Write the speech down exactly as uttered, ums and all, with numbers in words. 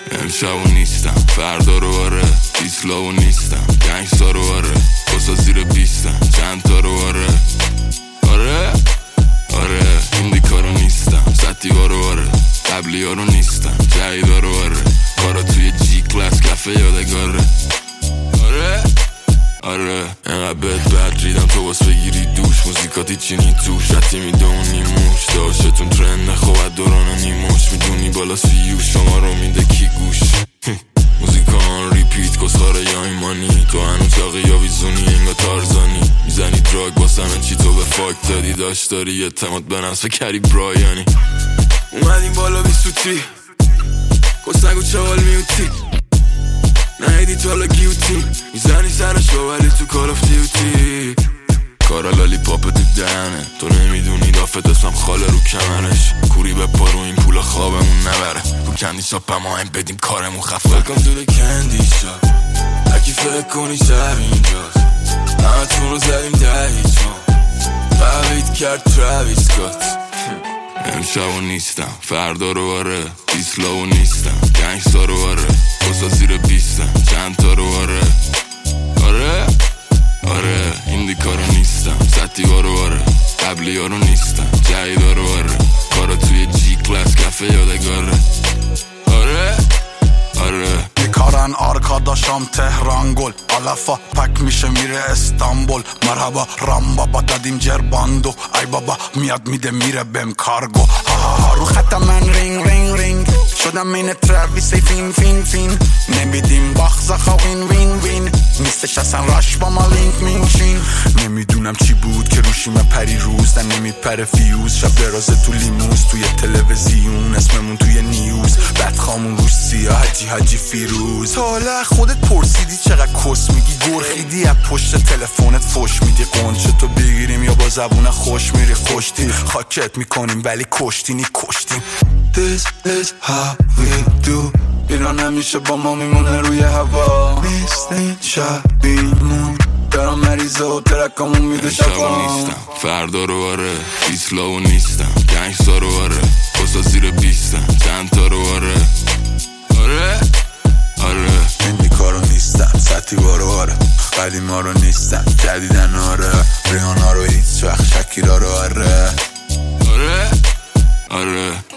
امشبو نیستم فردا رو آره، ایسلاو نیستم گنگستا رو آره، بسا زیر بیستم چند تا رو آره آره آره ایندیکا رو نیستم ستیوا رو آره، قبلی ها رو نیستم جدیدا رو آره، کارا توی جی کلاس کفه یادگاره آره آره اینقدر بد بد ریدم تو باس بگیری دوش، موزیکاتی چینی توش رتی میدونی موش داشتون ترند نخواد دوران نیموش، میدونی بالا سیو شما رو میده کی گوش موزیکا آن ریپیت کسخاره یا ایمانی، تو هنو چاقی یا ویزونی انگا تارزانی، میزنی دراگ باسمه چی تو به فاک دادی، داشت داری اعتماد به نفس کری برایانی، اومدیم بالا بی سوتی کس نگو چوال میوتی نهیدی تو حالا گیوتی، میزنی سرشو ولی تو کال آف دیوتی، کارا لالی پاپ تو دهنه، تو نمیدونی دافت اسمم خاله رو کمرش، کوری به پارو این پول خوابمون نبره، رو کندی شاپ اما هم بدیم کارمون خفه Welcome to the candy shop هرکی فکر کنی شب اینجاست، همه تون رو زدیم ده هیچ ما قوید کرد تراویس سکات امشبو نیستم فردا رو آره، ایسلاو نیستم گنگستا رو آره، بسا زیر بیستم چند تا رو آره آره آره ایندیکا رو نیستم ستیوا رو آره، قبلی ها رو نیستم جدیدا رو آره، کارا توی جی کلاس کفه یادگاره آره آره میکارن آرکاداشام تهران گل علفا پک میشه میره استانبول، مرحبا رام بابا دادیم جرباندو، ای بابا میاد میده میره بهم کارگو، ها ها ها رو خط من رینگ رینگ رینگ شدم این تراویسی فین فین فین، نمیدیم باخزاخا وین وین وین، نیستش اصلا راش با ما لینک مینشین، نمیدونم چی بود که روشیمه پری روز در نمیپره فیوز، شب درازه تو لیموز توی تلویزیون اسممون توی نیوز، بدخامون روش سیاه حجی حجی فیروز، حالا خودت پرسیدی چقدر کس میگی گرخیدی از پشت تلفنت فوش میدی، قنچه تو بگیریم یا با زبون خوش میری خوشتی، خاکت میکنیم ولی کشتینی کشتیم. This is how we do ایران همیشه با ما میمونه روی هوا، نیستین شبیمون دارم مریضه و ترکامون میده شبا نیستم فردا رو آره، ایسلاو نیستم گنگستا رو آره، بسا زیر بیستم چند تا رو آره آره آره ایندیکا رو نیستم ستیوا رو آره، قدیما رو نیستم جدیدن آره، ریانا رو هیچ وقت شکیرا رو آره آره آره